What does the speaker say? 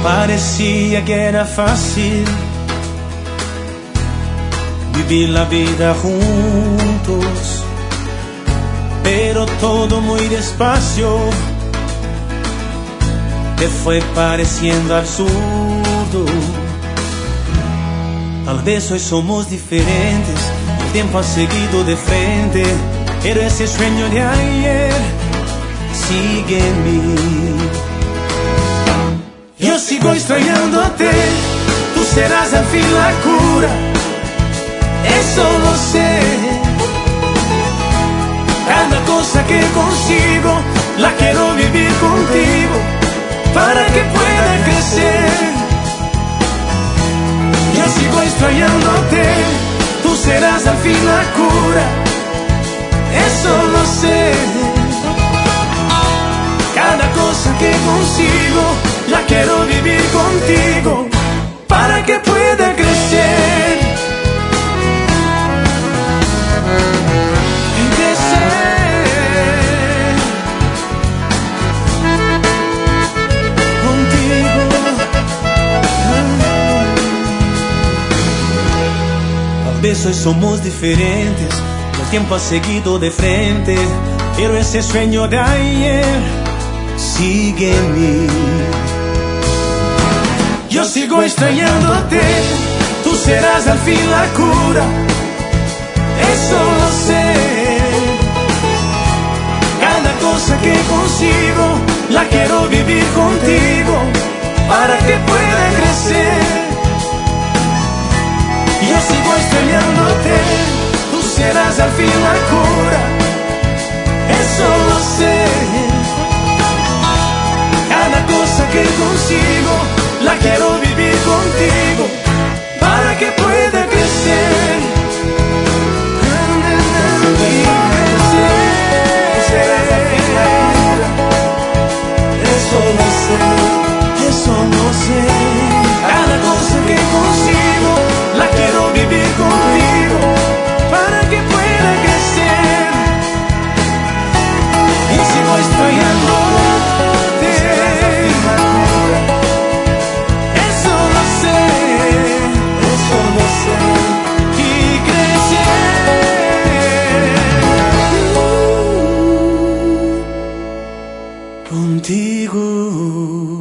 Parecía que era fácil vivir la vida juntos, pero todo muy despacio te fue pareciendo absurdo. Tal vez hoy somos diferentes, el tiempo ha seguido de frente, pero ese sueño de ayer sigue en mí. Yo sigo extrañándote, tú serás al fin la cura, eso lo sé. Cada cosa que consigo la quiero vivir contigo para que pueda crecer. Yo sigo extrañándote, tú serás al fin la cura, eso lo sé. Cada cosa que consigo la quiero vivir contigo para que pueda crecer. Y crecer contigo. Tal vez hoy somos diferentes, el tiempo ha seguido de frente, pero ese sueño de ayer sigue en mí. Yo sigo extrañándote, tú serás al fin la cura, eso lo sé. Cada cosa que consigo la quiero vivir contigo para que pueda crecer. Yo sigo extrañándote, tú serás al fin la cura, eso lo sé. Cada cosa que consigo la quiero vivir contigo para que pueda crecer. Eso lo sé, eso lo sé. Cada cosa que consigo la quiero vivir contigo para que pueda crecer. Y sigo extrañando. Contigo.